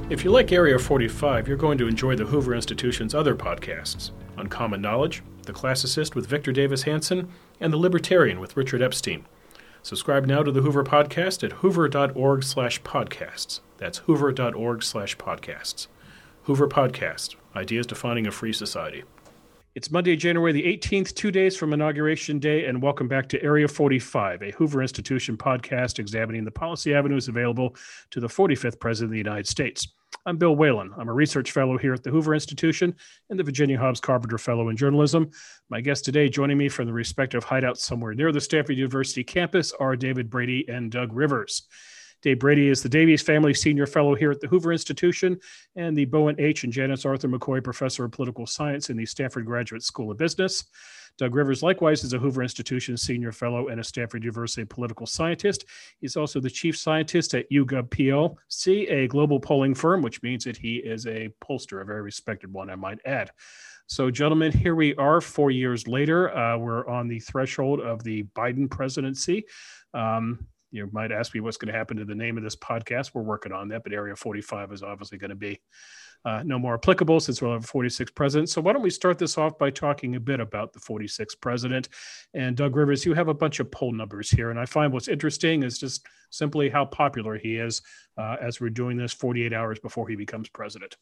If you like Area 45, you're going to enjoy the Hoover Institution's other podcasts, Uncommon Knowledge, The Classicist with Victor Davis Hanson, and The Libertarian with Richard Epstein. Subscribe now to the Hoover Podcast at hoover.org/podcasts. That's hoover.org/podcasts. Hoover Podcast, ideas defining a free society. It's Monday, January the 18th, 2 days from Inauguration Day, and welcome back to Area 45, a Hoover Institution podcast examining the policy avenues available to the 45th President of the United States. I'm Bill Whalen. I'm a research fellow here at the Hoover Institution and the Virginia Hobbs Carpenter Fellow in Journalism. My guests today, joining me from the respective hideouts somewhere near the Stanford University campus, are David Brady and Doug Rivers. Dave Brady is the Davies Family Senior Fellow here at the Hoover Institution and the Bowen H. and Janice Arthur McCoy Professor of Political Science in the Stanford Graduate School of Business. Doug Rivers likewise is a Hoover Institution Senior Fellow and a Stanford University Political Scientist. He's also the Chief Scientist at YouGov PLC, a global polling firm, which means that he is a pollster, a very respected one, I might add. So, gentlemen, here we are 4 years later. We're on the threshold of the Biden presidency. You might ask me what's going to happen to the name of this podcast. We're working on that, but Area 45 is obviously going to be no more applicable since we'll have a 46th president. So why don't we start this off by talking a bit about the 46th president. And Doug Rivers, you have a bunch of poll numbers here. And I find what's interesting is just simply how popular he is as we're doing this 48 hours before he becomes president.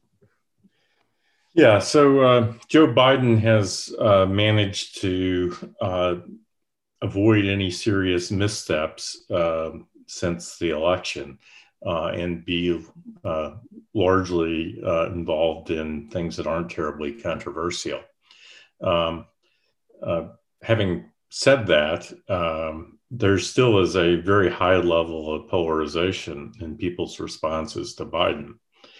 Yeah, so Joe Biden has managed to avoid any serious missteps since the election and be largely involved in things that aren't terribly controversial. Having said that, there still is a very high level of polarization in people's responses to Biden.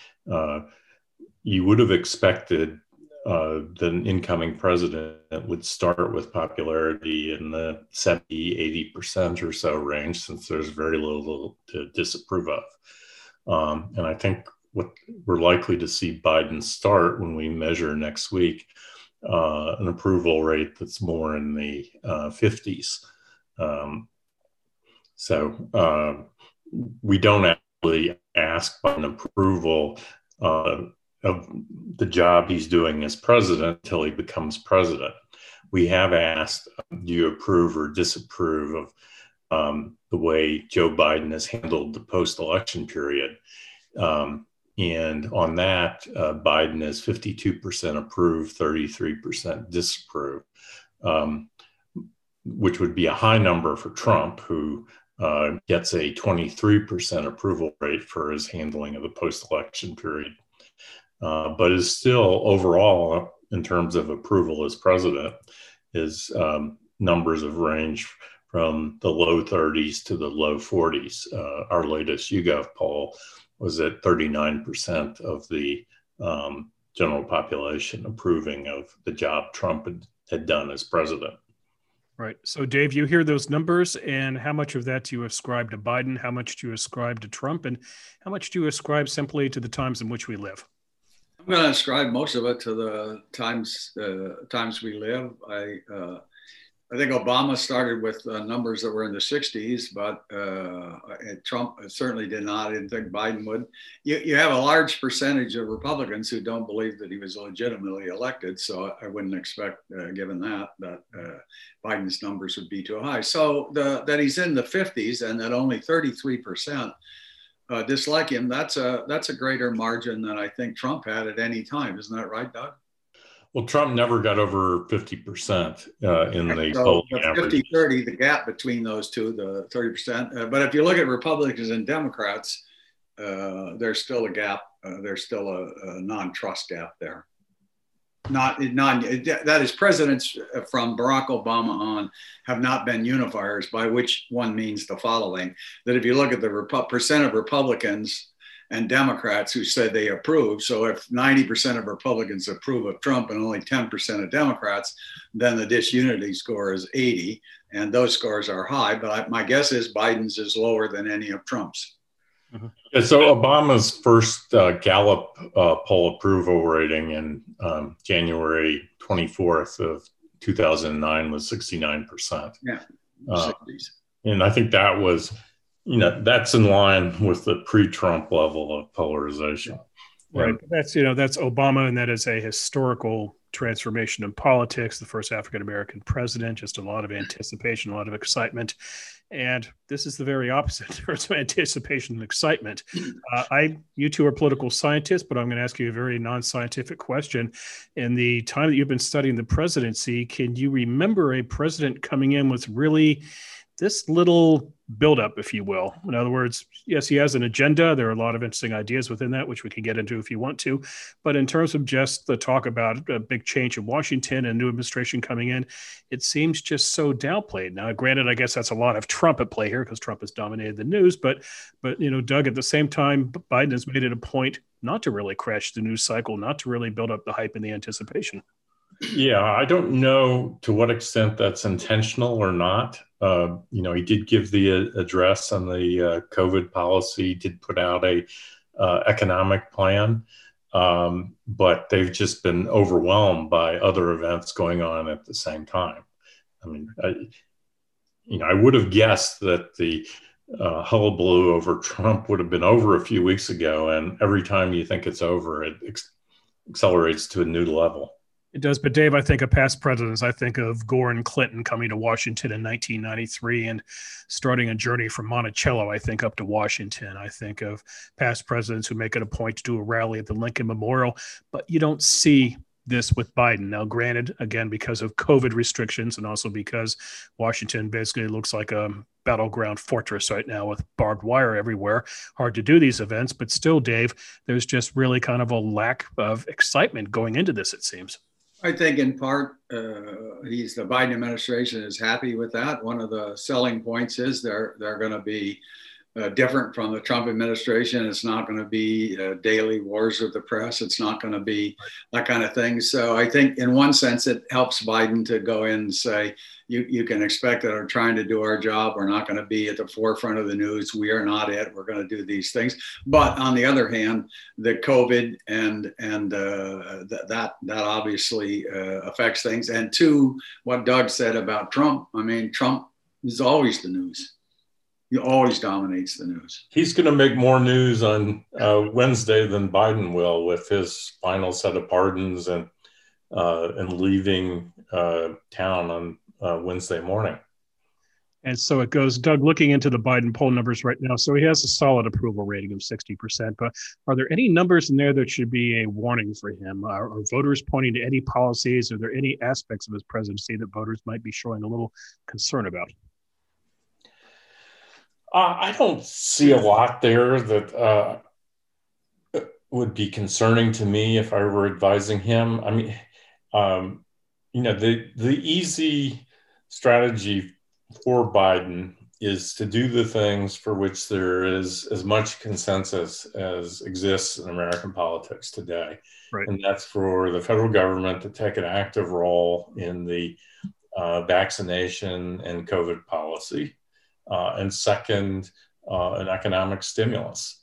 You would have expected the incoming president would start with popularity in the 70, 80% or so range, since there's very little to disapprove of. And I think what we're likely to see Biden start when we measure next week, an approval rate that's more in the 50s. So we don't actually ask Biden approval of the job he's doing as president until he becomes president. We have asked, do you approve or disapprove of the way Joe Biden has handled the post-election period? And on that, Biden is 52% approve, 33% disapprove, which would be a high number for Trump, who gets a 23% approval rate for his handling of the post-election period. But is still overall, in terms of approval as president, his numbers have ranged from the low 30s to the low 40s. Our latest YouGov poll was at 39% of the general population approving of the job Trump had done as president. Right. So, Dave, you hear those numbers, and how much of that do you ascribe to Biden? How much do you ascribe to Trump? And how much do you ascribe simply to the times in which we live? I'm going to ascribe most of it to the times we live. I think Obama started with numbers that were in the 60s, but Trump certainly did not. I didn't think Biden would. You have a large percentage of Republicans who don't believe that he was legitimately elected, so I wouldn't expect, given that Biden's numbers would be too high. So that he's in the 50s and that only 33% dislike him, that's a greater margin than I think Trump had at any time. Isn't that right, Doug? Well, Trump never got over 50% in the polling average. 50-30, the gap between those two, the 30%. But if you look at Republicans and Democrats, there's still a gap. There's still a non-trust gap there. That is, presidents from Barack Obama on have not been unifiers, by which one means the following: that if you look at the percent of Republicans and Democrats who said they approve, so if 90% of Republicans approve of Trump and only 10% of Democrats, then the disunity score is 80, and those scores are high. But my guess is Biden's is lower than any of Trump's. Mm-hmm. Yeah, so Obama's first Gallup poll approval rating in January 24th of 2009 was 69%. Yeah, and I think that was that's in line with the pre-Trump level of polarization. Right. That's Obama, and that is a historical transformation in politics, the first African American president, just a lot of anticipation, a lot of excitement. And this is the very opposite. There's anticipation and excitement. You two are political scientists, but I'm going to ask you a very non-scientific question. In the time that you've been studying the presidency, can you remember a president coming in with really this little buildup, if you will? In other words, yes, he has an agenda. There are a lot of interesting ideas within that, which we can get into if you want to. But in terms of just the talk about a big change in Washington and new administration coming in, it seems just so downplayed. Now, granted, I guess that's a lot of Trump at play here because Trump has dominated the news. But Doug, at the same time, Biden has made it a point not to really crash the news cycle, not to really build up the hype and the anticipation. Yeah, I don't know to what extent that's intentional or not. He did give the address on the COVID policy, did put out a economic plan, but they've just been overwhelmed by other events going on at the same time. I mean, I would have guessed that the hullabaloo over Trump would have been over a few weeks ago, and every time you think it's over, it accelerates to a new level. It does. But Dave, I think of past presidents. I think of Gore and Clinton coming to Washington in 1993 and starting a journey from Monticello, I think, up to Washington. I think of past presidents who make it a point to do a rally at the Lincoln Memorial, but you don't see this with Biden. Now, granted, again, because of COVID restrictions and also because Washington basically looks like a battleground fortress right now with barbed wire everywhere. Hard to do these events, but still, Dave, there's just really kind of a lack of excitement going into this, it seems. I think in part, the Biden administration is happy with that. One of the selling points is they're going to be different from the Trump administration. It's not going to be daily wars with the press. It's not going to be that kind of thing. So I think in one sense, it helps Biden to go in and say, you can expect that we're trying to do our job. We're not going to be at the forefront of the news. We are not it. We're going to do these things. But on the other hand, the COVID and that obviously affects things. And two, what Doug said about Trump. I mean, Trump is always the news. He always dominates the news. He's going to make more news on Wednesday than Biden will with his final set of pardons and leaving town on Wednesday morning. And so it goes. Doug, looking into the Biden poll numbers right now, so he has a solid approval rating of 60%, but are there any numbers in there that should be a warning for him? Are voters pointing to any policies? Are there any aspects of his presidency that voters might be showing a little concern about? I don't see a lot there that would be concerning to me if I were advising him. I mean, the easy strategy for Biden is to do the things for which there is as much consensus as exists in American politics today. Right. And that's for the federal government to take an active role in the vaccination and COVID policy. And second, an economic stimulus.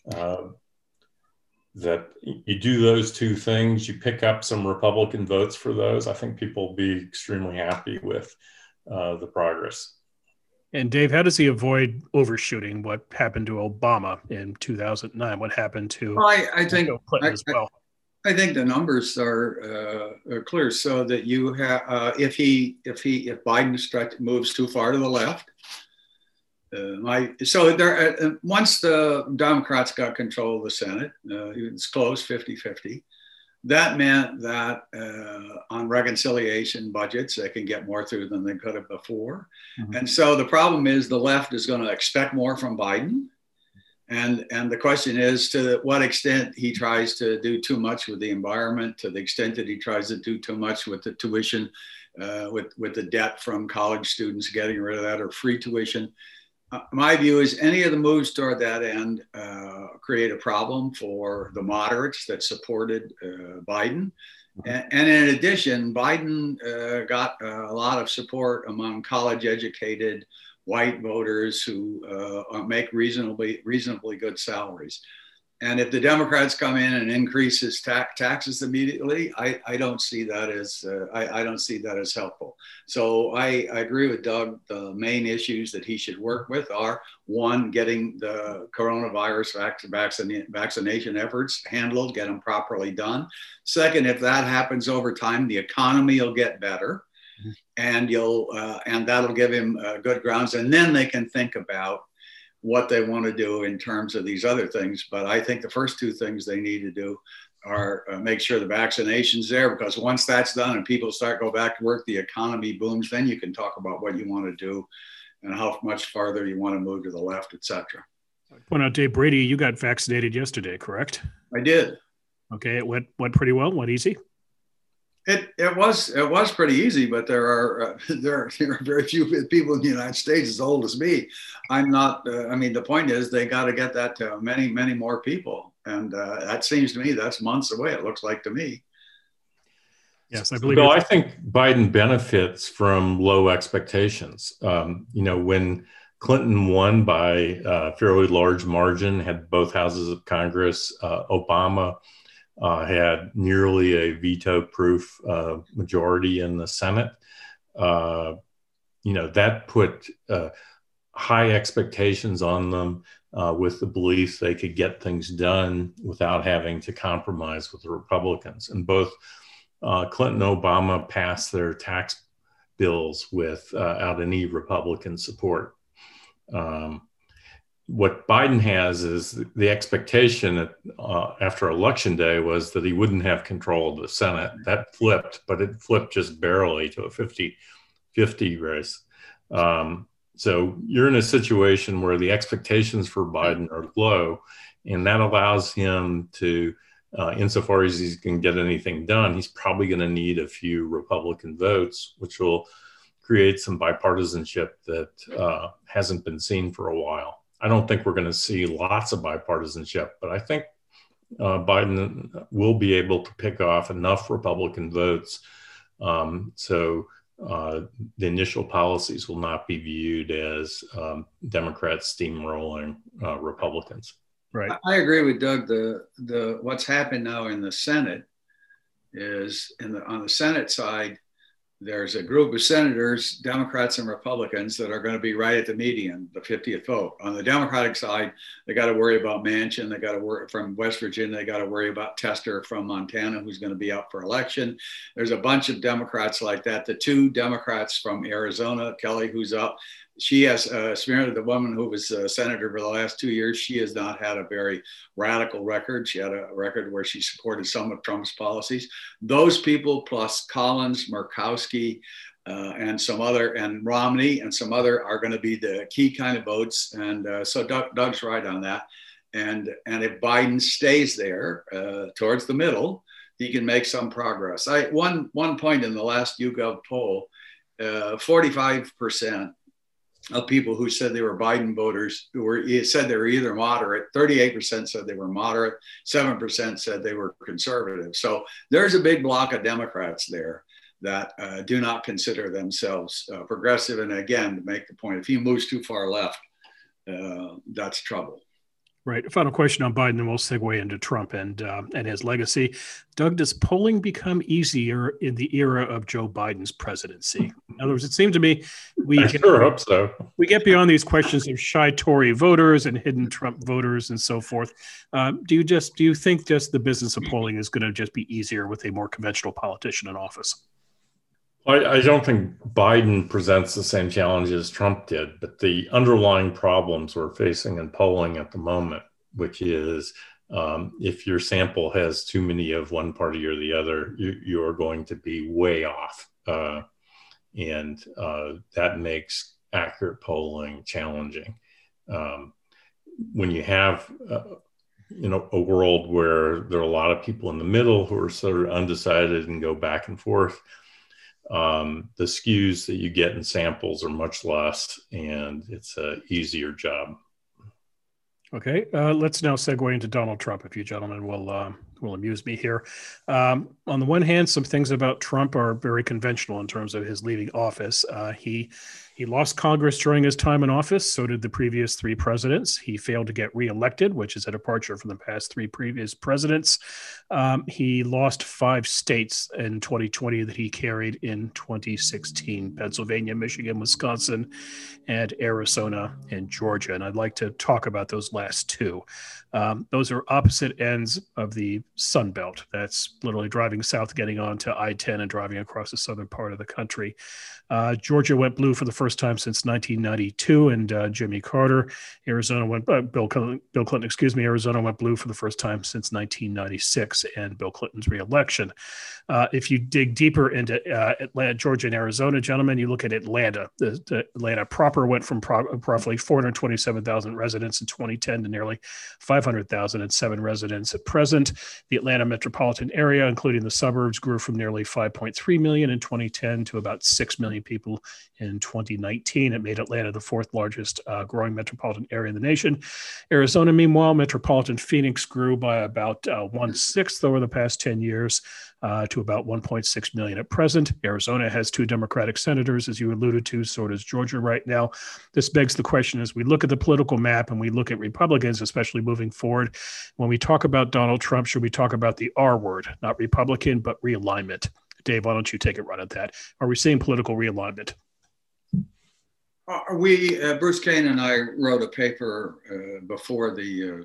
That you do those two things, you pick up some Republican votes for those. I think people will be extremely happy with the progress. And Dave, how does he avoid overshooting what happened to Obama in 2009? What happened to I think Clinton as well? I think the numbers are clear. So that you have, if Biden moves too far to the left. Once the Democrats got control of the Senate, it's close 50-50. That meant that on reconciliation budgets, they can get more through than they could have before. Mm-hmm. And so the problem is the left is going to expect more from Biden. And the question is to what extent he tries to do too much with the environment, to the extent that he tries to do too much with the tuition, with the debt from college students, getting rid of that, or free tuition. My view is any of the moves toward that end create a problem for the moderates that supported Biden. And in addition, Biden got a lot of support among college-educated white voters who make reasonably good salaries. And if the Democrats come in and increase his taxes immediately, I don't see that as I don't see that as helpful. So I agree with Doug. The main issues that he should work with are, one, getting the coronavirus vaccination efforts handled, get them properly done. Second, if that happens over time, the economy will get better, and and that'll give him good grounds. And then they can think about what they want to do in terms of these other things. But I think the first two things they need to do are make sure the vaccination's there, because once that's done and people start go back to work, the economy booms, then you can talk about what you want to do and how much farther you want to move to the left, et cetera. Point out, Dave Brady, you got vaccinated yesterday, correct? I did. Okay, it went pretty well, went easy? It was pretty easy, but there are very few people in the United States as old as me. I'm not. I mean, the point is they got to get that to many more people, and that seems to me that's months away. It looks like to me. Yes, I believe. Bill, I think Biden benefits from low expectations. When Clinton won by a fairly large margin, had both houses of Congress, Obama had nearly a veto-proof majority in the Senate. That put high expectations on them with the belief they could get things done without having to compromise with the Republicans. And both Clinton and Obama passed their tax bills without any Republican support. What Biden has is the expectation after Election Day was that he wouldn't have control of the Senate. That flipped, but it flipped just barely to a 50-50 race. So you're in a situation where the expectations for Biden are low, and that allows him to, insofar as he can get anything done, he's probably going to need a few Republican votes, which will create some bipartisanship that hasn't been seen for a while. I don't think we're going to see lots of bipartisanship, but I think Biden will be able to pick off enough Republican votes so the initial policies will not be viewed as Democrats steamrolling Republicans. Right. I agree with Doug. The what's happened now in the Senate is on the Senate side, there's a group of senators, Democrats and Republicans, that are going to be right at the median, the 50th vote. On the Democratic side, they got to worry about Manchin. They got to worry from West Virginia. They got to worry about Tester from Montana, who's going to be up for election. There's a bunch of Democrats like that. The two Democrats from Arizona, Kelly, who's up, she has Smear, the woman who was senator for the last 2 years. She has not had a very radical record. She had a record where she supported some of Trump's policies. Those people plus Collins, Murkowski, and Romney and some other are going to be the key kind of votes. And so Doug's right on that. And if Biden stays there towards the middle, he can make some progress. One point in the last YouGov poll, 45% of people who said they were Biden voters said they were either moderate, 38% said they were moderate, 7% said they were conservative. So there's a big block of Democrats there that do not consider themselves progressive. And again, to make the point, if he moves too far left, that's trouble. Right. Final question on Biden, and we'll segue into Trump and his legacy. Doug, does polling become easier in the era of Joe Biden's presidency? In other words, it seemed to me I sure hope so. We get beyond these questions of shy Tory voters and hidden Trump voters and so forth. Do you think just the business of polling is going to just be easier with a more conventional politician in office? I don't think Biden presents the same challenges Trump did, but the underlying problems we're facing in polling at the moment, which is if your sample has too many of one party or the other, you are going to be way off. And that makes accurate polling challenging. When you have a world where there are a lot of people in the middle who are sort of undecided and go back and forth, the skews that you get in samples are much less, and it's an easier job. Okay, let's now segue into Donald Trump. If you gentlemen will will amuse me here. On the one hand, some things about Trump are very conventional in terms of his leaving office. He lost Congress during his time in office. So did the previous three presidents. He failed to get reelected, which is a departure from the past three previous presidents. He lost 5 states in 2020 that he carried in 2016: Pennsylvania, Michigan, Wisconsin, and Arizona and Georgia. And I'd like to talk about those last 2. Those are opposite ends of the Sun Belt. That's literally driving south, getting onto I-10 and driving across the southern part of the country. Georgia went blue for the first time since 1992, and Jimmy Carter. Arizona went Bill Clinton. Arizona went blue for the first time since 1996, and Bill Clinton's reelection. If you dig deeper into Atlanta, Georgia, and Arizona, gentlemen, you look at Atlanta. The Atlanta proper went from roughly 427,000 residents in 2010 to nearly 500,007 residents at present. The Atlanta metropolitan area, including the suburbs, grew from nearly 5.3 million in 2010 to about 6 million people in 2019. It made Atlanta the 4th largest growing metropolitan area in the nation. Arizona, meanwhile, metropolitan Phoenix grew by about 1/6 over the past 10 years. To about 1.6 million at present. Arizona has 2 Democratic senators, as you alluded to, so does Georgia right now. This begs the question, as we look at the political map and we look at Republicans, especially moving forward, when we talk about Donald Trump, should we talk about the R word, not Republican, but realignment? Dave, why don't you take a run at that? Are we seeing political realignment? Bruce Kane and I wrote a paper before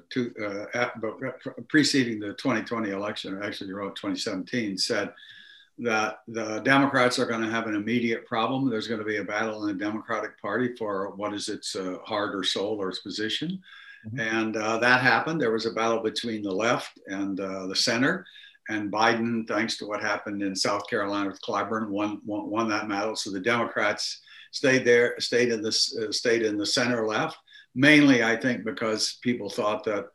preceding the 2020 election, actually wrote 2017, said that the Democrats are going to have an immediate problem. There's going to be a battle in the Democratic Party for what is its heart or soul or its position. Mm-hmm. And that happened. There was a battle between the left and the center. And Biden, thanks to what happened in South Carolina with Clyburn, won that battle. So the Democrats stayed in the center left, mainly, I think, because people thought that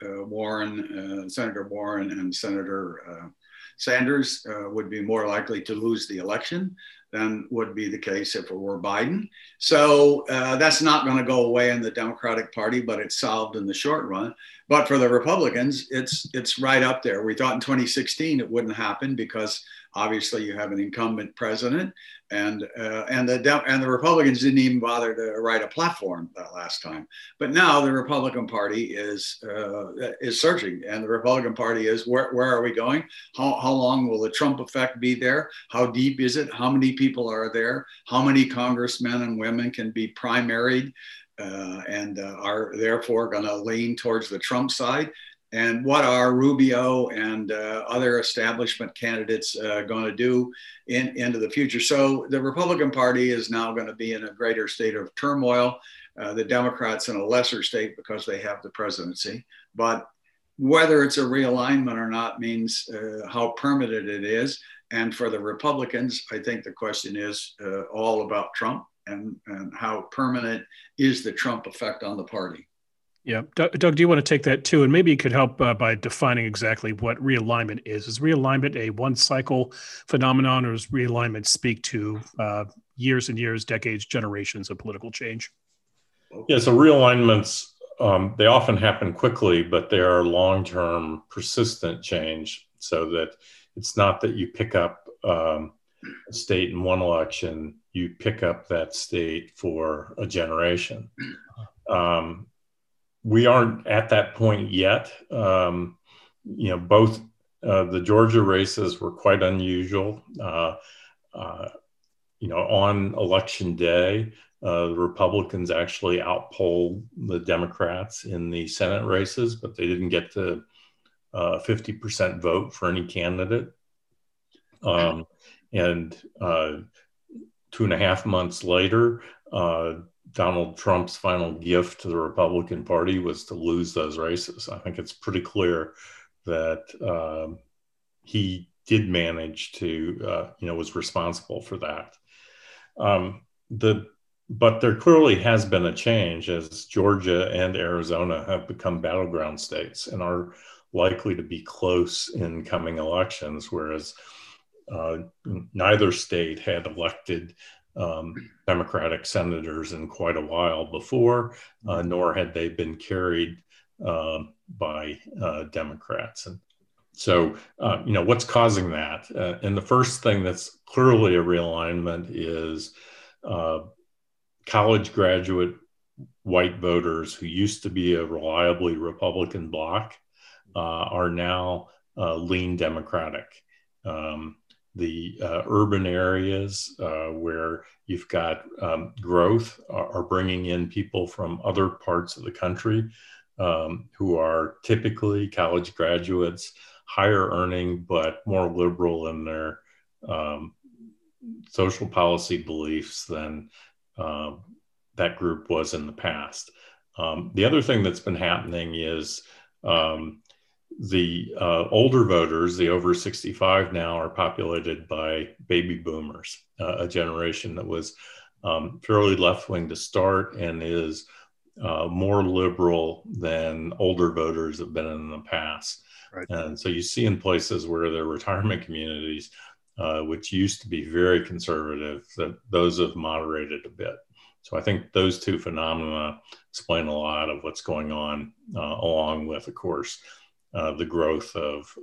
Senator Warren and Senator Sanders would be more likely to lose the election than would be the case if it were Biden. So that's not going to go away in the Democratic Party, but it's solved in the short run. But for the Republicans, it's right up there. We thought in 2016 it wouldn't happen because obviously you have an incumbent president, and the Republicans didn't even bother to write a platform that last time. But now the Republican Party is searching, and the Republican Party is where are we going? How long will the Trump effect be there? How deep is it? How many people are there? How many congressmen and women can be primaried and are therefore going to lean towards the Trump side? And what are Rubio and other establishment candidates going to do into the future? So the Republican Party is now going to be in a greater state of turmoil. The Democrats in a lesser state because they have the presidency. But whether it's a realignment or not means how permanent it is. And for the Republicans, I think the question is all about Trump and how permanent is the Trump effect on the party. Yeah. Doug, do you want to take that too? And maybe you could help by defining exactly what realignment is. Is realignment a one-cycle phenomenon, or does realignment speak to years and years, decades, generations of political change? Yeah, so realignments, they often happen quickly, but they are long-term, persistent change, so that it's not that you pick up a state in one election, you pick up that state for a generation. We aren't at that point yet. Both the Georgia races were quite unusual. On election day, the Republicans actually outpolled the Democrats in the Senate races, but they didn't get to 50% vote for any candidate. And 2.5 months later, Donald Trump's final gift to the Republican Party was to lose those races. I think it's pretty clear that he did manage to, was responsible for that. But there clearly has been a change as Georgia and Arizona have become battleground states and are likely to be close in coming elections, whereas neither state had elected Democratic senators in quite a while before, nor had they been carried by Democrats. And So, what's causing that? And the first thing that's clearly a realignment is college graduate white voters who used to be a reliably Republican bloc are now lean Democratic. The urban areas where you've got growth are bringing in people from other parts of the country who are typically college graduates, higher earning, but more liberal in their social policy beliefs than that group was in the past. The other thing that's been happening is the older voters, the over 65 now, are populated by baby boomers, a generation that was fairly left-wing to start and is more liberal than older voters have been in the past. Right. And so you see in places where there are retirement communities, which used to be very conservative, that those have moderated a bit. So I think those two phenomena explain a lot of what's going on, along with, of course, the growth of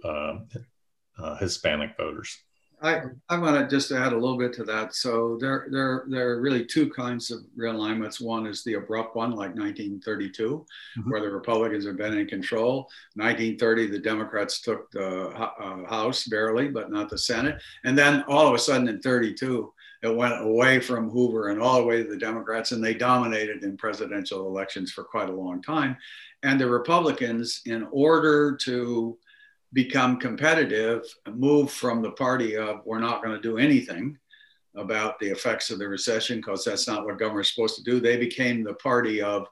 Hispanic voters. I want to just add a little bit to that. So there are really two kinds of realignments. One is the abrupt one, like 1932, where the Republicans have been in control. 1930, the Democrats took the House barely, but not the Senate. And then all of a sudden in 32, it went away from Hoover and all the way to the Democrats, and they dominated in presidential elections for quite a long time. And the Republicans, in order to become competitive, move from the party of we're not going to do anything about the effects of the recession because that's not what government's supposed to do. They became the party of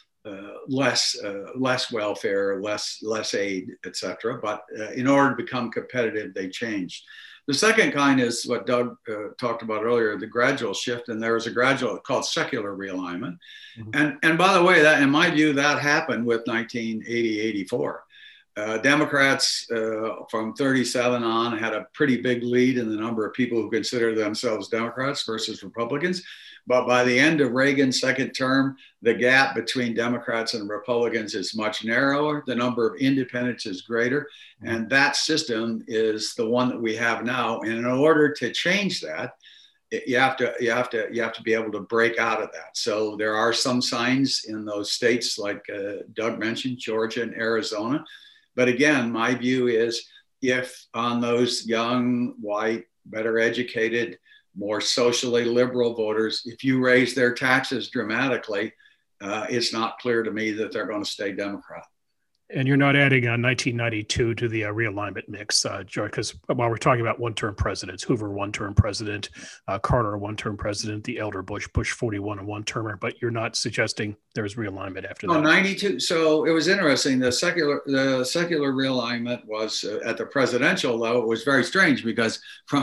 less welfare, less aid, etc. But in order to become competitive, they changed. The second kind is what Doug talked about earlier, the gradual shift, and there was a gradual called secular realignment. And by the way, that in my view, that happened with 1980-84. Democrats from 37 on had a pretty big lead in the number of people who consider themselves Democrats versus Republicans. But by the end of Reagan's second term, the gap between Democrats and Republicans is much narrower. The number of independents is greater. And that system is the one that we have now. And in order to change that, you have to be able to break out of that. So there are some signs in those states like Doug mentioned, Georgia and Arizona. But again, my view is if on those young, white, better educated, more socially liberal voters, if you raise their taxes dramatically, it's not clear to me that they're going to stay Democrat. And you're not adding 1992 to the realignment mix, Joy, because while we're talking about one-term presidents, Hoover, one-term president, Carter, one-term president, the elder Bush 41, a one-termer, but you're not suggesting there's realignment after that. 92. So it was interesting. The secular realignment was at the presidential level. It was very strange because from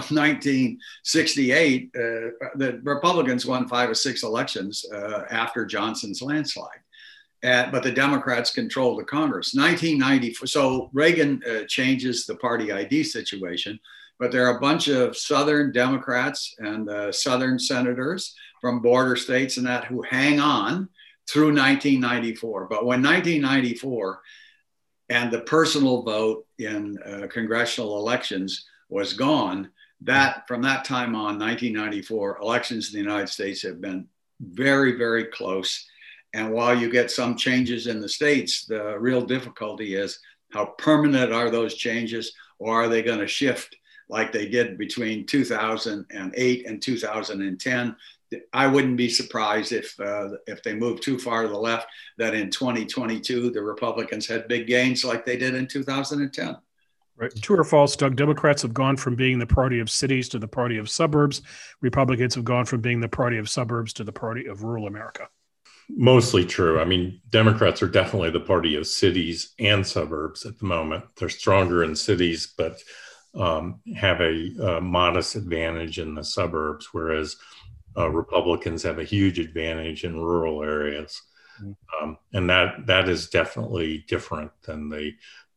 1968, the Republicans won 5 or 6 elections after Johnson's landslide. But the Democrats controlled the Congress. 1994, so Reagan changes the party ID situation, but there are a bunch of Southern Democrats and Southern senators from border states and that who hang on through 1994. But when 1994 and the personal vote in congressional elections was gone, that from that time on, 1994, elections in the United States have been very, very close. And while you get some changes in the states, the real difficulty is how permanent are those changes, or are they going to shift like they did between 2008 and 2010? I wouldn't be surprised if they move too far to the left, that in 2022, the Republicans had big gains like they did in 2010. Right. True or false, Doug? Democrats have gone from being the party of cities to the party of suburbs. Republicans have gone from being the party of suburbs to the party of rural America. Mostly true. I mean, Democrats are definitely the party of cities and suburbs at the moment. They're stronger in cities, but have a modest advantage in the suburbs, whereas Republicans have a huge advantage in rural areas. And that is definitely different than the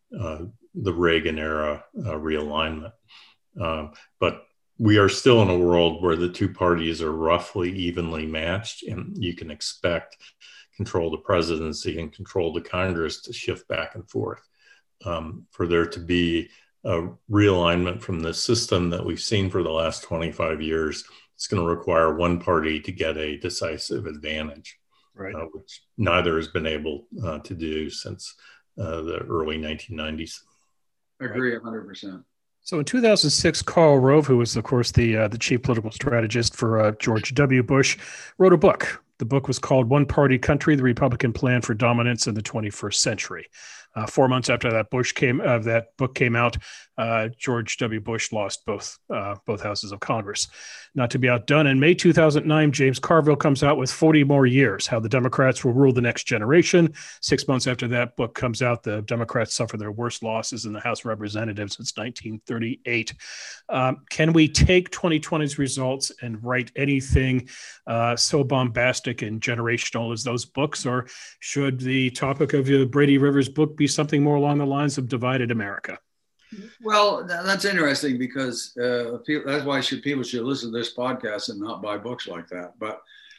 Reagan era realignment. But we are still in a world where the two parties are roughly evenly matched, and you can expect control of the presidency and control of the Congress to shift back and forth. For there to be a realignment from the system that we've seen for the last 25 years. It's going to require one party to get a decisive advantage, Right. Which neither has been able to do since the early 1990s. I agree 100%. So in 2006, Karl Rove, who was, of course, the chief political strategist for George W. Bush, wrote a book. The book was called One Party Country, the Republican Plan for Dominance in the 21st Century. 4 months after that book came out, George W. Bush lost both houses of Congress. Not to be outdone, in May 2009, James Carville comes out with 40 More Years, How the Democrats Will Rule the Next Generation. 6 months after that book comes out, the Democrats suffer their worst losses in the House of Representatives since 1938. Can we take 2020's results and write anything so bombastic and generational as those books, or should the topic of Brady Rivers' book be something more along the lines of divided America? Well, that's interesting because that's why people should listen to this podcast and not buy books like that. But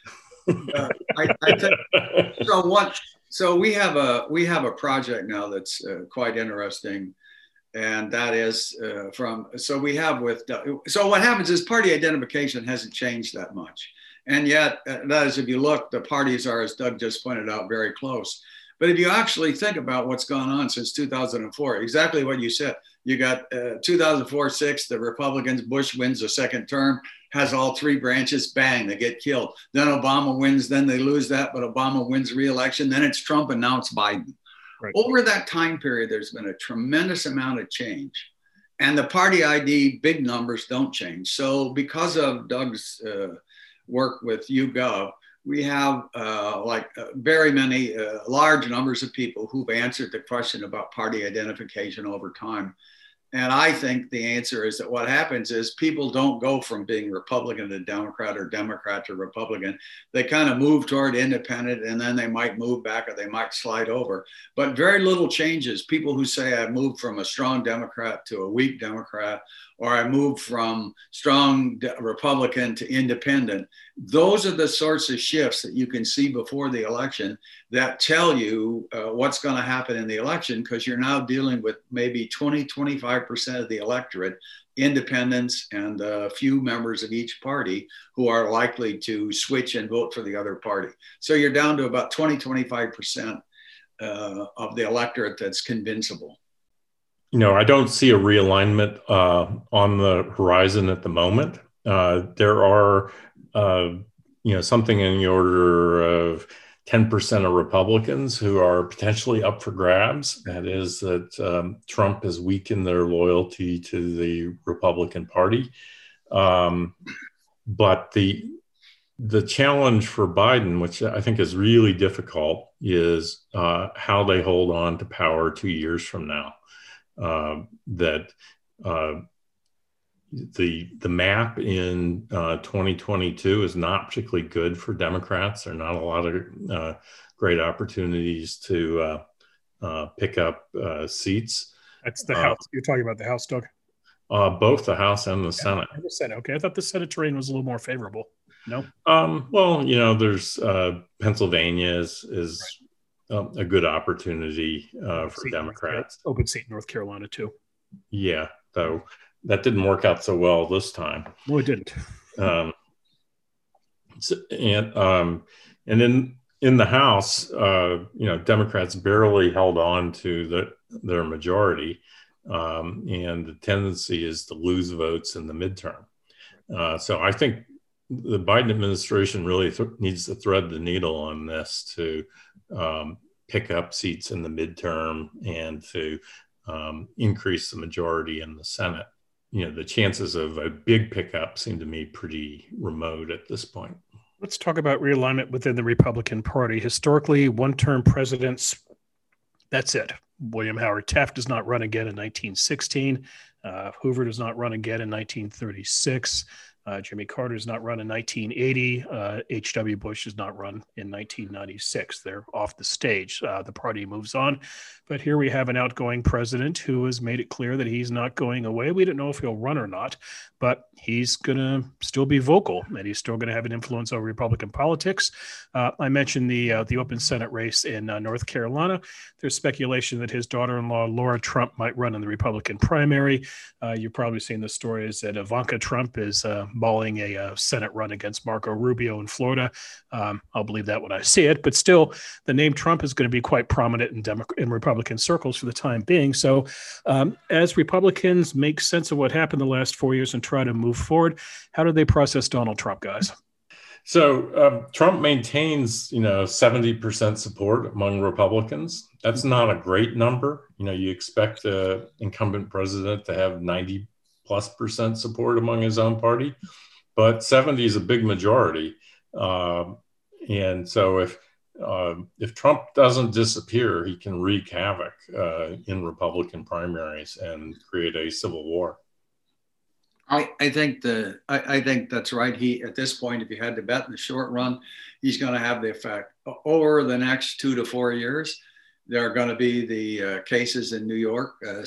I think so. So we have a project now that's quite interesting, and that is so what happens is party identification hasn't changed that much, and yet that is, if you look, the parties are, as Doug just pointed out, very close. But if you actually think about what's gone on since 2004, exactly what you said, you got 2004-6, the Republicans, Bush wins the second term, has all three branches, bang, they get killed. Then Obama wins, then they lose that, but Obama wins re-election. Then it's Trump, and now it's Biden. Right. Over that time period, there's been a tremendous amount of change. And the party ID, big numbers don't change. So because of Doug's work with YouGov, we have very many large numbers of people who've answered the question about party identification over time. And I think the answer is that what happens is people don't go from being Republican to Democrat or Democrat to Republican. They kind of move toward independent, and then they might move back or they might slide over. But very little changes. People who say I moved from a strong Democrat to a weak Democrat, or I moved from strong Republican to independent, those are the sorts of shifts that you can see before the election that tell you what's going to happen in the election, because you're now dealing with maybe 20-25% of the electorate, independents, and a few members of each party who are likely to switch and vote for the other party. So you're down to about 20-25% of the electorate that's convincible. I don't see a realignment on the horizon at the moment. There are, something in the order of 10% of Republicans who are potentially up for grabs. That is that Trump has weakened their loyalty to the Republican Party. But the challenge for Biden, which I think is really difficult, is how they hold on to power 2 years from now. The map in 2022 is not particularly good for Democrats. There are not a lot of great opportunities to pick up seats. That's the House. You're talking about the House, Doug? Both the House and the Senate. The Senate. Okay, I thought the Senate terrain was a little more favorable. No. Well, there's Pennsylvania is a good opportunity for Democrats. Open seat in North Carolina too. Yeah, though that didn't work out so well this time. No, it didn't. And in the House, Democrats barely held on to their majority, and the tendency is to lose votes in the midterm. So I think the Biden administration really needs to thread the needle on this to pick up seats in the midterm and to increase the majority in the Senate. The chances of a big pickup seem to me pretty remote at this point. Let's talk about realignment within the Republican Party. Historically, one-term presidents, that's it. William Howard Taft does not run again in 1916. Hoover does not run again in 1936. Jimmy Carter's not run in 1980. H.W. Bush has not run in 1996. They're off the stage. The party moves on. But here we have an outgoing president who has made it clear that he's not going away. We don't know if he'll run or not, but he's going to still be vocal, and he's still going to have an influence over Republican politics. I mentioned the open Senate race in North Carolina. There's speculation that his daughter-in-law, Laura Trump, might run in the Republican primary. You've probably seen the stories that Ivanka Trump is mulling a Senate run against Marco Rubio in Florida. I'll believe that when I see it, but still, the name Trump is going to be quite prominent in Republican circles for the time being. So as Republicans make sense of what happened the last 4 years and try to move forward, how do they process Donald Trump, guys? So Trump maintains, 70% support among Republicans. That's not a great number. You expect the incumbent president to have 90+% support among his own party, but 70 is a big majority. And so if Trump doesn't disappear, he can wreak havoc in Republican primaries and create a civil war. I think that's right. He, at this point, if you had to bet in the short run, he's going to have the effect. Over the next 2 to 4 years, there are going to be the cases in New York, the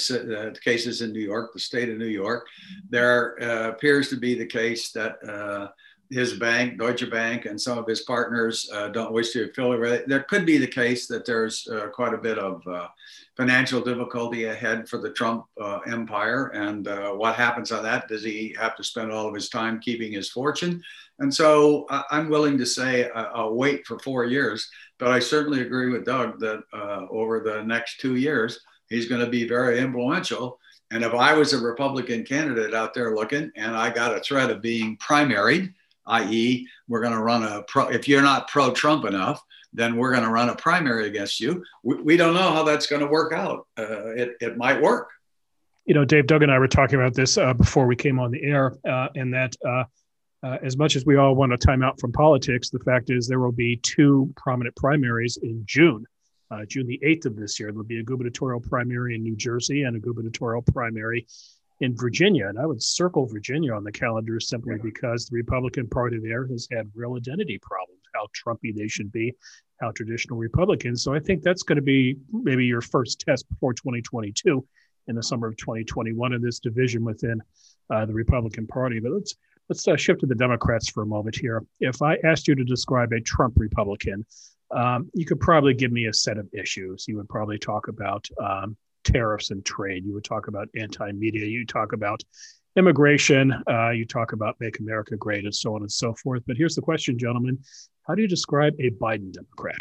state of New York. There appears to be the case that his bank, Deutsche Bank, and some of his partners don't wish to affiliate. There could be the case that there's quite a bit of financial difficulty ahead for the Trump empire. And what happens on that? Does he have to spend all of his time keeping his fortune? And so I'm willing to say I'll wait for 4 years, but I certainly agree with Doug that over the next 2 years, he's going to be very influential. And if I was a Republican candidate out there looking and I got a threat of being primaried, i.e., we're going to run if you're not pro-Trump enough, then we're going to run a primary against you. We don't know how that's going to work out. It might work. Dave, Doug and I were talking about this before we came on the air, and that as much as we all want a time out from politics, the fact is there will be 2 prominent primaries in June. June the 8th of this year. There'll be a gubernatorial primary in New Jersey and a gubernatorial primary in Virginia. And I would circle Virginia on the calendar simply because the Republican Party there has had real identity problems, how Trumpy they should be, how traditional Republicans. So I think that's going to be maybe your first test before 2022 in the summer of 2021 in this division within the Republican Party. But let's shift to the Democrats for a moment here. If I asked you to describe a Trump Republican, you could probably give me a set of issues. You would probably talk about tariffs and trade. You would talk about anti-media. You talk about immigration. You talk about Make America Great and so on and so forth. But here's the question, gentlemen. How do you describe a Biden Democrat?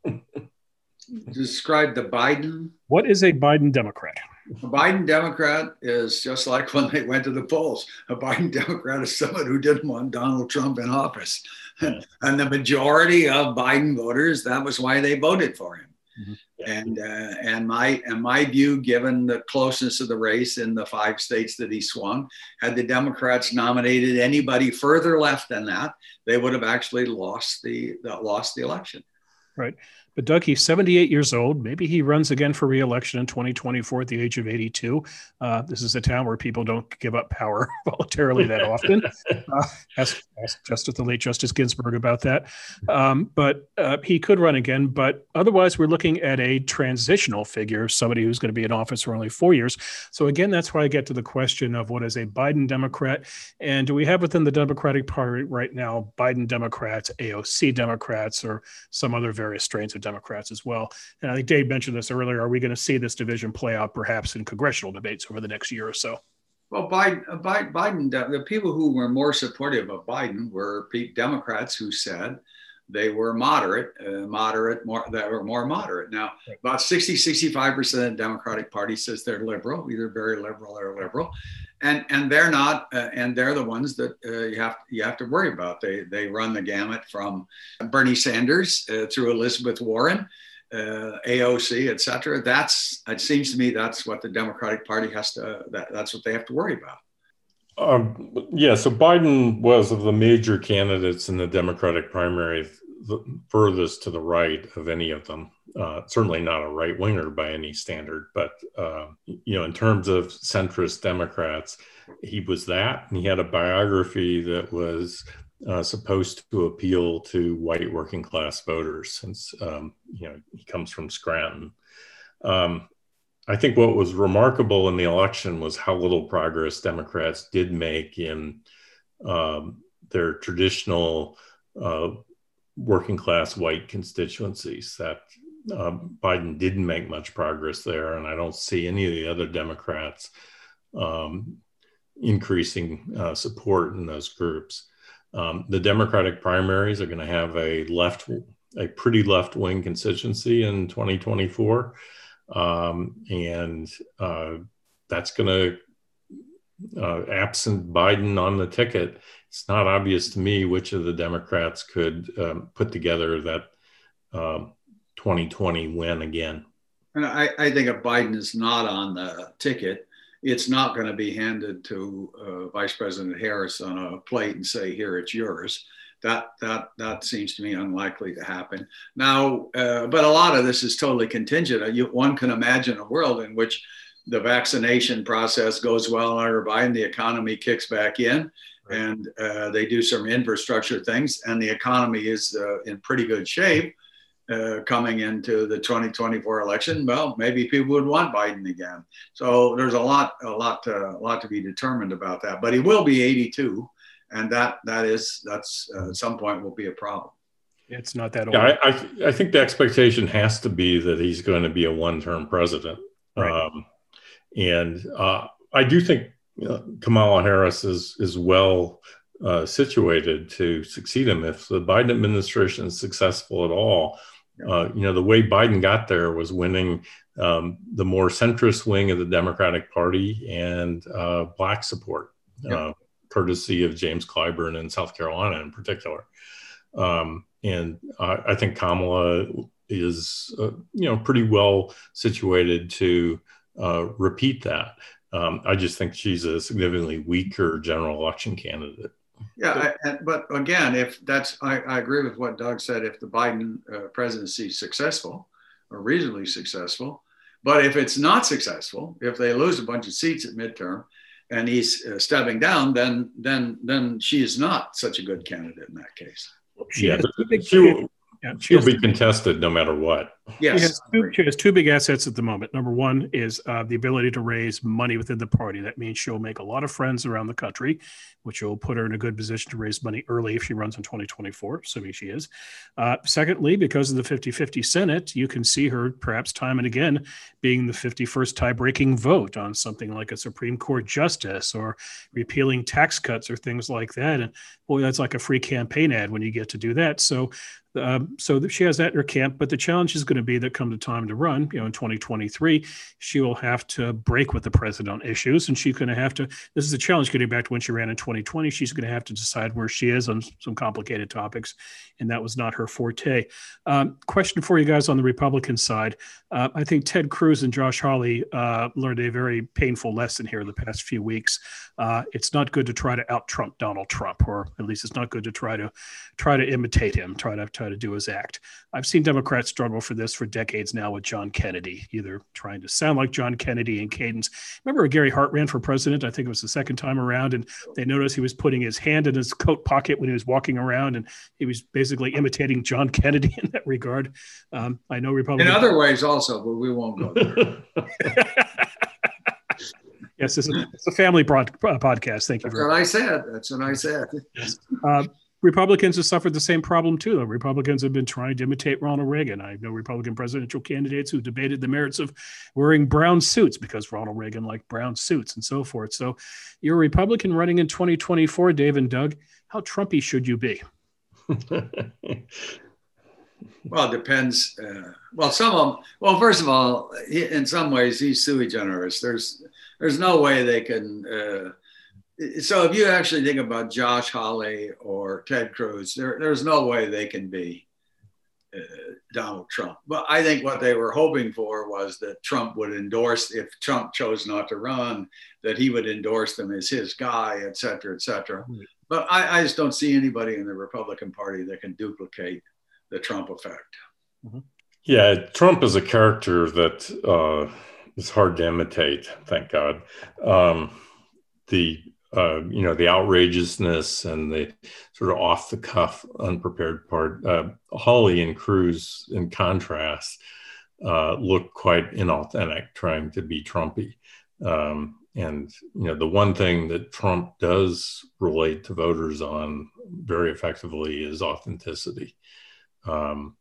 Describe the Biden? What is a Biden Democrat? A Biden Democrat is just like when they went to the polls. A Biden Democrat is someone who didn't want Donald Trump in office. And the majority of Biden voters, that was why they voted for him. Mm-hmm. And my view, given the closeness of the race in the 5 states that he swung, had the Democrats nominated anybody further left than that, they would have actually lost the election. Right. But Doug, he's 78 years old. Maybe he runs again for re-election in 2024 at the age of 82. This is a town where people don't give up power voluntarily that often. Ask the late Justice Ginsburg about that. But he could run again. But otherwise, we're looking at a transitional figure, somebody who's going to be in office for only 4 years. So again, that's why I get to the question of what is a Biden Democrat? And do we have within the Democratic Party right now Biden Democrats, AOC Democrats, or some other various strains of Democrats as well? And I think Dave mentioned this earlier. Are we going to see this division play out perhaps in congressional debates over the next year or so? Well, Biden, the people who were more supportive of Biden were Democrats who said they were moderate. Now, about 65% of the Democratic Party says they're liberal, either very liberal or liberal. And they're not, and they're the ones that you have to worry about. They run the gamut from Bernie Sanders through Elizabeth Warren, AOC, et cetera. It seems to me that's what the Democratic Party that's what they have to worry about. So Biden was, of the major candidates in the Democratic primary, the furthest to the right of any of them. certainly not a right winger by any standard, but in terms of centrist Democrats, he was that, and he had a biography that was supposed to appeal to white working class voters, since he comes from Scranton. I think what was remarkable in the election was how little progress Democrats did make in their traditional working class white constituencies. That Biden didn't make much progress there, and I don't see any of the other Democrats increasing support in those groups. The Democratic primaries are going to have a pretty left-wing constituency in 2024, and that's going to, absent Biden on the ticket, it's not obvious to me which of the Democrats could put together that 2020 win again. And I think if Biden is not on the ticket, it's not going to be handed to Vice President Harris on a plate and say, "Here, it's yours." That seems to me unlikely to happen now. But a lot of this is totally contingent. One can imagine a world in which the vaccination process goes well under Biden, the economy kicks back in, and they do some infrastructure things, and the economy is in pretty good shape coming into the 2024 election. Well, maybe people would want Biden again. So there's a lot to be determined about that. But he will be 82, and that's at some point will be a problem. It's not that old. Yeah, I think the expectation has to be that he's going to be a one-term president. Right. And I do think Kamala Harris is well situated to succeed him if the Biden administration is successful at all. The way Biden got there was winning the more centrist wing of the Democratic Party and Black support, courtesy of James Clyburn in South Carolina in particular. And I think Kamala is, pretty well situated to repeat that. I just think she's a significantly weaker general election candidate. Yeah, but again, I agree with what Doug said. If the Biden presidency is successful or reasonably successful, but if it's not successful, if they lose a bunch of seats at midterm and he's stepping down, then she is not such a good candidate in that case. She'll be contested no matter what. Yes. She has two big assets at the moment. Number one is the ability to raise money within the party. That means she'll make a lot of friends around the country, which will put her in a good position to raise money early if she runs in 2024, assuming she is. Secondly, because of the 50-50 Senate, you can see her perhaps time and again being the 51st tie-breaking vote on something like a Supreme Court justice or repealing tax cuts or things like that. And boy, that's like a free campaign ad when you get to do that. So she has that in her camp, but the challenge is going to be that come the time to run, in 2023, she will have to break with the president on issues, and she's going to have to, this is a challenge getting back to when she ran in 2020, she's going to have to decide where she is on some complicated topics, and that was not her forte. Question for you guys on the Republican side. I think Ted Cruz and Josh Hawley learned a very painful lesson here in the past few weeks. It's not good to try to out-Trump Donald Trump, or at least it's not good to try to imitate him, try to do his act. I've seen Democrats struggle for this for decades now with John Kennedy, either trying to sound like John Kennedy in cadence. Remember when Gary Hart ran for president? I think it was the second time around, and they noticed he was putting his hand in his coat pocket when he was walking around, and he was basically imitating John Kennedy in that regard. I know Republicans. In other ways also, but we won't go there. Yes, it's a family podcast. Thank you. That's what I said. Yes. Republicans have suffered the same problem too, though. Republicans have been trying to imitate Ronald Reagan. I know Republican presidential candidates who debated the merits of wearing brown suits because Ronald Reagan liked brown suits and so forth. So you're a Republican running in 2024, Dave and Doug. How Trumpy should you be? Well, it depends. First of all, in some ways, he's sui generis. There's no way they can. So if you actually think about Josh Hawley or Ted Cruz, there's no way they can be Donald Trump. But I think what they were hoping for was that Trump would endorse, if Trump chose not to run, that he would endorse them as his guy, et cetera, et cetera. Mm-hmm. But I just don't see anybody in the Republican Party that can duplicate the Trump effect. Mm-hmm. Yeah, Trump is a character that is hard to imitate. Thank God. Um, the the outrageousness and the sort of off the cuff, unprepared part. Hawley and Cruz, in contrast, look quite inauthentic, trying to be Trumpy. And the one thing that Trump does relate to voters on very effectively is authenticity. Um,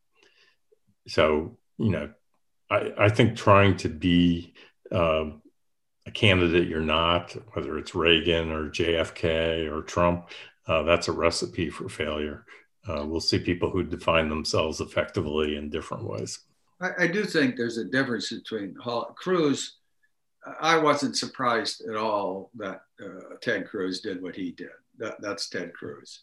I think trying to be a candidate you're not, whether it's Reagan or JFK or Trump, that's a recipe for failure. We'll see people who define themselves effectively in different ways. I do think there's a difference between Cruz. I wasn't surprised at all that Ted Cruz did what he did. That's Ted Cruz.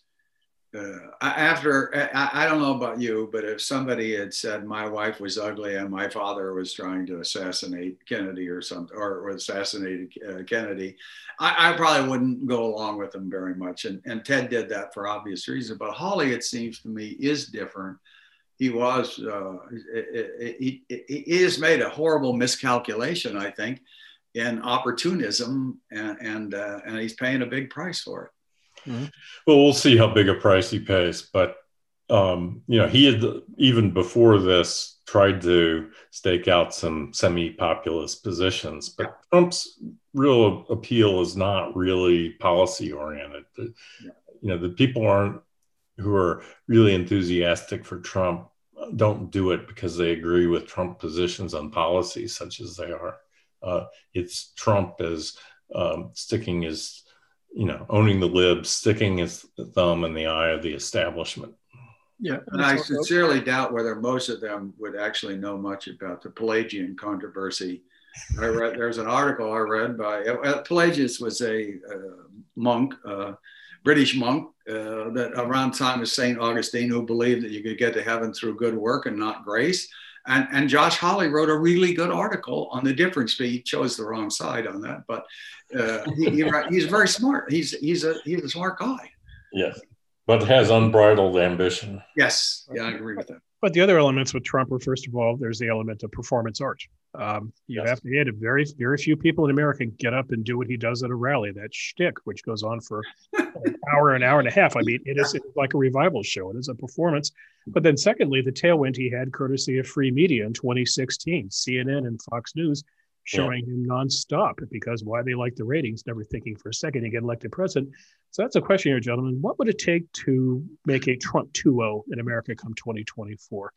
I don't know about you, but if somebody had said my wife was ugly and my father was trying to assassinate Kennedy or something, or assassinated Kennedy, I probably wouldn't go along with him very much. And Ted did that for obvious reasons. But Hawley, it seems to me, is different. He has made a horrible miscalculation, I think, in opportunism, and he's paying a big price for it. Mm-hmm. Well, we'll see how big a price he pays. But, he had, even before this, tried to stake out some semi-populist positions. But Trump's real appeal is not really policy-oriented. The people who are really enthusiastic for Trump don't do it because they agree with Trump positions on policy, such as they are. It's Trump as sticking his owning the libs, sticking his thumb in the eye of the establishment. Yeah, and I sincerely doubt whether most of them would actually know much about the Pelagian controversy. There's an article I read by Pelagius was a monk, British monk, that around the time of St. Augustine, who believed that you could get to heaven through good work and not grace. And Josh Hawley wrote a really good article on the difference. He chose the wrong side on that, but he's very smart. He's a smart guy. Yes, but has unbridled ambition. Yes, yeah, I agree with that. But the other elements with Trump are, first of all, there's the element of performance art. You have to hit it. Very, very few people in America get up and do what he does at a rally. That shtick, which goes on for an hour and a half. I mean, it's like a revival show. It is a performance. But then secondly, the tailwind he had courtesy of free media in 2016, CNN and Fox News showing him nonstop, because why they like the ratings, never thinking for a second he'd get elected president. So that's a question here, gentlemen. What would it take to make a Trump 2.0 in America come 2024?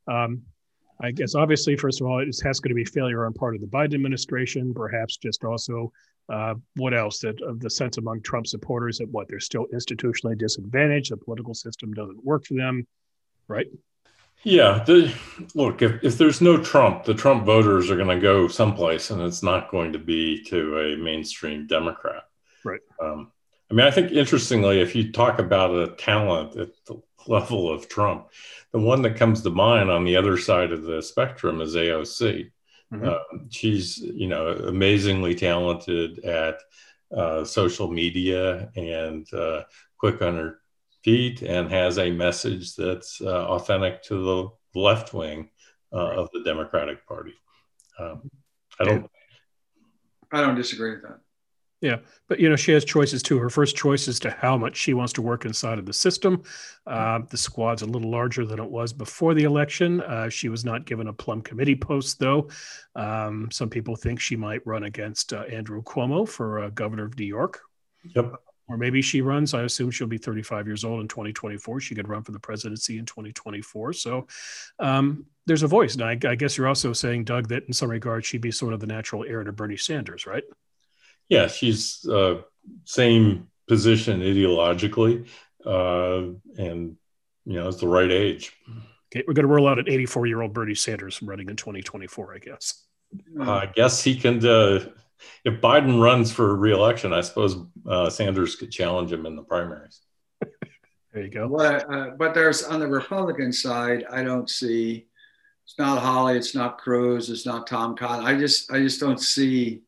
I guess, obviously, first of all, it has going to be failure on part of the Biden administration, perhaps just also what else? That of the sense among Trump supporters that they're still institutionally disadvantaged. The political system doesn't work for them, right? Yeah. Look, if there's no Trump, the Trump voters are going to go someplace, and it's not going to be to a mainstream Democrat. Right. I think, interestingly, if you talk about a talent at the level of Trump, the one that comes to mind on the other side of the spectrum is AOC. Mm-hmm. She's, amazingly talented at social media and quick on her feet, and has a message that's authentic to the left wing of the Democratic Party. I don't disagree with that. Yeah, but she has choices too. Her first choice is to how much she wants to work inside of the system. The squad's a little larger than it was before the election. She was not given a plum committee post, though. Some people think she might run against Andrew Cuomo for governor of New York. Yep. Or maybe she runs. I assume she'll be 35 years old in 2024. She could run for the presidency in 2024. So there's a voice. And I guess you're also saying, Doug, that in some regards she'd be sort of the natural heir to Bernie Sanders, right? Yeah, she's same position ideologically, and it's the right age. Okay, we're going to roll out an 84-year-old Bernie Sanders running in 2024, I guess. I guess he can. If Biden runs for re-election, I suppose Sanders could challenge him in the primaries. There you go. But there's, on the Republican side, I don't see. It's not Hawley. It's not Cruz. It's not Tom Cotton. I just don't see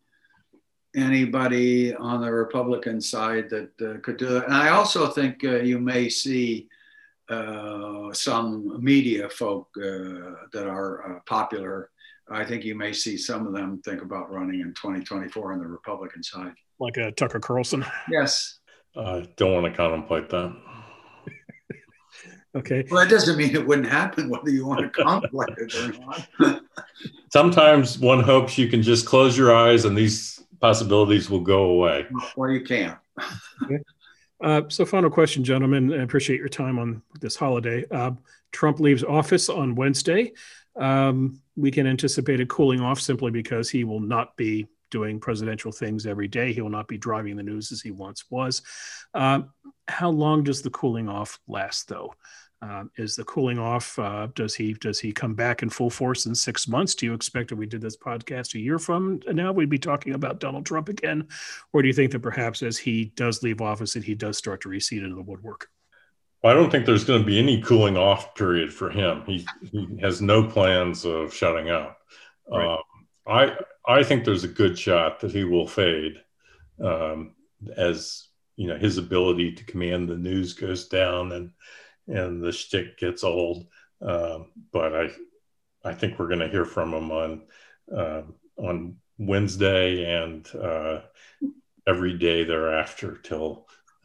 anybody on the Republican side that could do it. And I also think you may see some media folk that are popular, I think you may see some of them think about running in 2024 on the Republican side. Like a Tucker Carlson. Yes. I don't want to contemplate that. Okay. Well, that doesn't mean it wouldn't happen, whether you want to contemplate it or not. Sometimes one hopes you can just close your eyes and these possibilities will go away. Well, you can't. Okay. So final question, gentlemen. I appreciate your time on this holiday. Trump leaves office on Wednesday. We can anticipate a cooling off simply because he will not be doing presidential things every day. He will not be driving the news as he once was. How long does the cooling off last, though? Is the cooling off, does he come back in full force in 6 months? Do you expect if we did this podcast a year from now, we'd be talking about Donald Trump again? Or do you think that perhaps as he does leave office, that he does start to recede into the woodwork? Well, I don't think there's going to be any cooling off period for him. He has no plans of shutting up. Right. I think there's a good shot that he will fade as his ability to command the news goes down and the shtick gets old. But I think we're going to hear from him on Wednesday and every day thereafter till.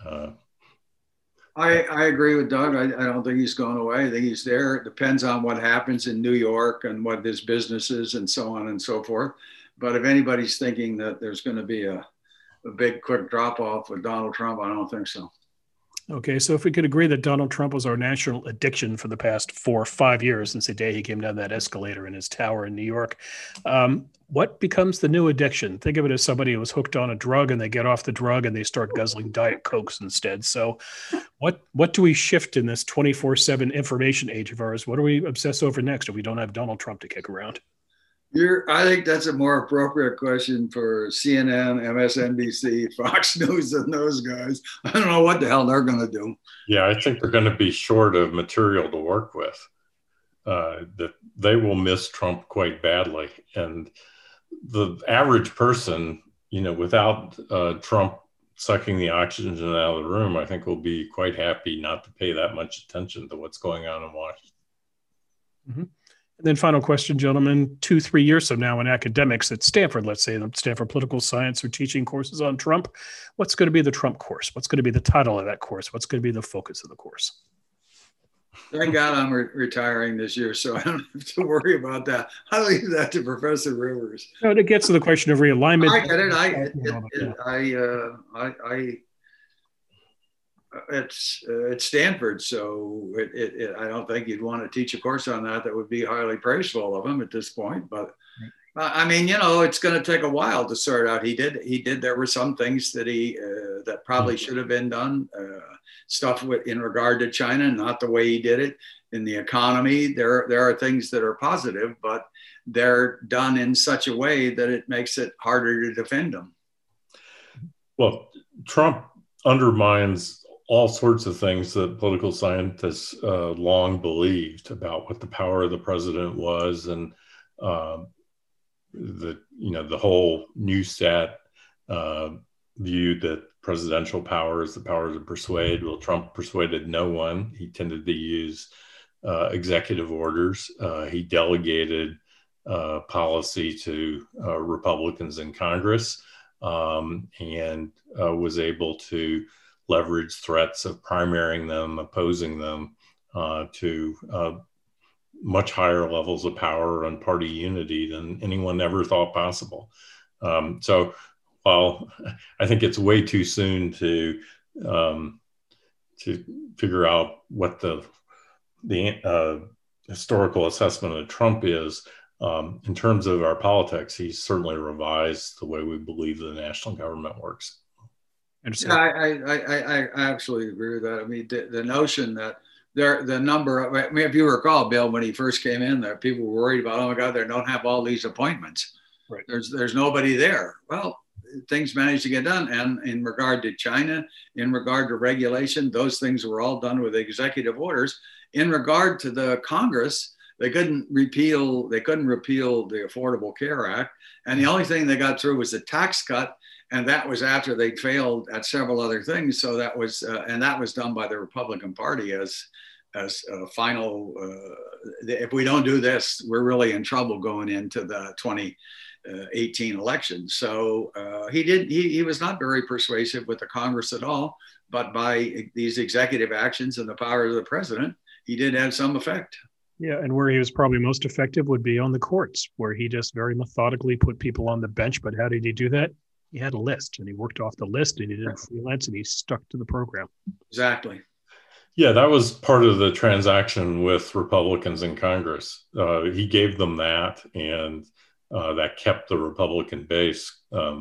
I agree with Doug. I don't think he's going away. I think he's there. It depends on what happens in New York and what his business is and so on and so forth. But if anybody's thinking that there's going to be a big quick drop off with Donald Trump, I don't think so. Okay, so if we could agree that Donald Trump was our national addiction for the past 4 or 5 years since the day he came down that escalator in his tower in New York, what becomes the new addiction? Think of it as somebody who was hooked on a drug and they get off the drug and they start guzzling Diet Cokes instead. So what do we shift in this 24/7 information age of ours? What do we obsess over next if we don't have Donald Trump to kick around? I think that's a more appropriate question for CNN, MSNBC, Fox News, and those guys. I don't know what the hell they're going to do. Yeah, I think they're going to be short of material to work with. That they will miss Trump quite badly. And the average person, without Trump sucking the oxygen out of the room, I think will be quite happy not to pay that much attention to what's going on in Washington. Mm-hmm. And then final question, gentlemen, 2-3 years from now in academics at Stanford, let's say the Stanford Political Science are teaching courses on Trump. What's going to be the Trump course? What's going to be the title of that course? What's going to be the focus of the course? Thank God I'm retiring this year, so I don't have to worry about that. I leave that to Professor Rivers. No, it gets to the question of realignment. I get it. It's Stanford, so I don't think you'd want to teach a course on that would be highly praiseful of him at this point. But I mean, it's going to take a while to sort out. He did. There were some things that that probably should have been done. Stuff in regard to China, not the way he did it. In the economy, there are things that are positive, but they're done in such a way that it makes it harder to defend them. Well, Trump undermines all sorts of things that political scientists long believed about what the power of the president was, and the whole Newstat view that presidential power is the power to persuade. Well, Trump persuaded no one. He tended to use executive orders. He delegated policy to Republicans in Congress, and was able to leverage threats of primarying them, opposing them to much higher levels of power and party unity than anyone ever thought possible. So while I think it's way too soon to figure out what the historical assessment of Trump is, in terms of our politics, he's certainly revised the way we believe the national government works. Yeah, I absolutely agree with that. I mean, the notion that the number of, I mean, if you recall, Bill, when he first came in there, people were worried about, oh my God, they don't have all these appointments. Right. There's nobody there. Well, things managed to get done. And in regard to China, in regard to regulation, those things were all done with executive orders. In regard to the Congress, they couldn't repeal the Affordable Care Act. And the only thing they got through was a tax cut. And that was after they'd failed at several other things. So that was, and that was done by the Republican Party as as a final. If we don't do this, we're really in trouble going into the 2018 election. So he was not very persuasive with the Congress at all, but by these executive actions and the power of the president, he did have some effect. Yeah, and where he was probably most effective would be on the courts, where he just very methodically put people on the bench. But how did he do that? He had a list, and he worked off the list, and he didn't freelance, and he stuck to the program. Exactly. Yeah, that was part of the transaction with Republicans in Congress. He gave them that, and that kept the Republican base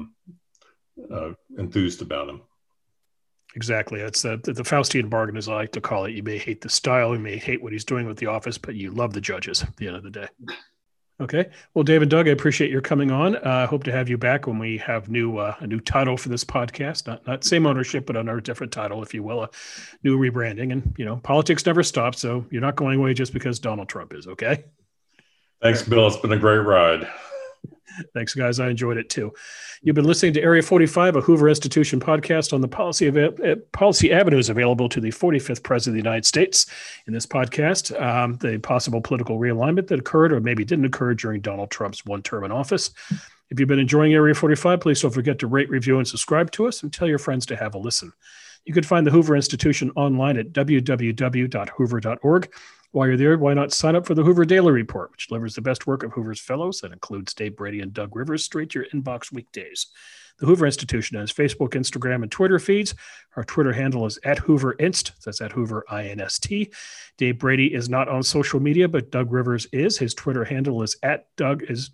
enthused about him. Exactly. It's the Faustian bargain, as I like to call it. You may hate the style, you may hate what he's doing with the office, but you love the judges at the end of the day. Okay. Well, Dave and Doug, I appreciate your coming on. I hope to have you back when we have a new title for this podcast. Not same ownership, but under a different title, if you will, a new rebranding. And, politics never stops, so you're not going away just because Donald Trump is, okay? Thanks, Bill. It's been a great ride. Thanks, guys. I enjoyed it, too. You've been listening to Area 45, a Hoover Institution podcast on the policy avenues available to the 45th President of the United States. In this podcast, the possible political realignment that occurred or maybe didn't occur during Donald Trump's one term in office. If you've been enjoying Area 45, please don't forget to rate, review, and subscribe to us and tell your friends to have a listen. You can find the Hoover Institution online at www.hoover.org. While you're there, why not sign up for the Hoover Daily Report, which delivers the best work of Hoover's fellows that includes Dave Brady and Doug Rivers straight to your inbox weekdays. The Hoover Institution has Facebook, Instagram, and Twitter feeds. Our Twitter handle is @HooverInst. That's @HooverInst. Dave Brady is not on social media, but Doug Rivers is. His Twitter handle is @Doug_Rivers.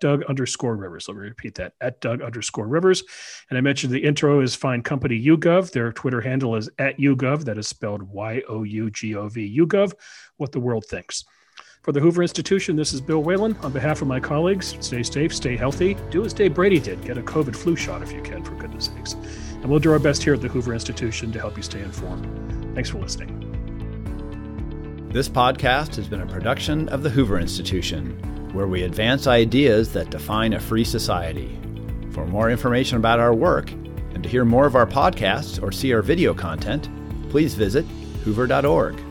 Let me repeat that, @Doug_Rivers. And I mentioned the intro is Fine Company YouGov. Their Twitter handle is @YouGov. That is spelled YOUGOV, YouGov. What the world thinks. For the Hoover Institution, this is Bill Whalen. On behalf of my colleagues, stay safe, stay healthy. Do as Dave Brady did. Get a COVID flu shot if you can, for goodness sakes. And we'll do our best here at the Hoover Institution to help you stay informed. Thanks for listening. This podcast has been a production of the Hoover Institution, where we advance ideas that define a free society. For more information about our work and to hear more of our podcasts or see our video content, please visit hoover.org.